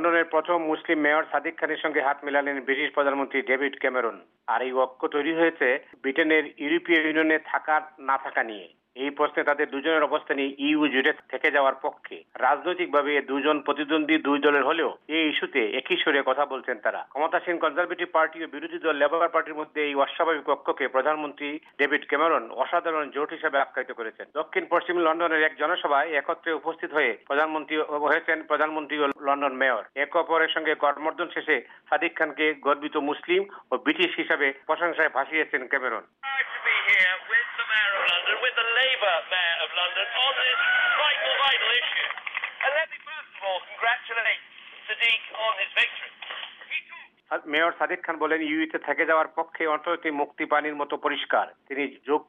লন্ডনের প্রথম মুসলিম মেয়র সাদিক খানের সঙ্গে হাত মেলালেন ব্রিটিশ প্রধানমন্ত্রী ডেভিড ক্যামেরন। আর এই ঐক্য তৈরি হয়েছে ব্রিটেনের ইউরোপীয় ইউনিয়নে থাকার না থাকা নিয়ে। এই প্রশ্নে তাদের দুজনের অবস্থানই ইইউ জুড়ে থেকে যাওয়ার পক্ষে। রাজনৈতিকভাবে দুজন প্রতিদ্বন্দ্বী দুই দলের হলেও এই ইস্যুতে একই সুরে কথা বলছেন তারা। ক্ষমতাসীন কনজারভেটিভ পার্টি ও বিরোধী দল লেবার পার্টির মধ্যে এই অস্বাভাবিক ঐক্যকে প্রধানমন্ত্রী ডেভিড ক্যামেরন অসাধারণ জোট হিসেবে আখ্যায়িত করেছেন। দক্ষিণ পশ্চিম লন্ডনের এক জনসভায় একত্রে উপস্থিত হয়ে প্রধানমন্ত্রী ও লন্ডন মেয়র। একে অপরের সঙ্গে করমর্দন শেষে সাদিক খানকে গর্বিত মুসলিম ও ব্রিটিশ হিসাবে প্রশংসায় ভাসিয়েছেন Cameron. With the Labour Mayor of London on this vital issue. And let me first of all congratulate Sadiq on his victory. Mayor Sadiq Khan বলেন, ইউইতে থেকে যাওয়ার পক্ষে অর্থনৈতিক মুক্তি পানির মতো পরিষ্কার। তিনি যোগ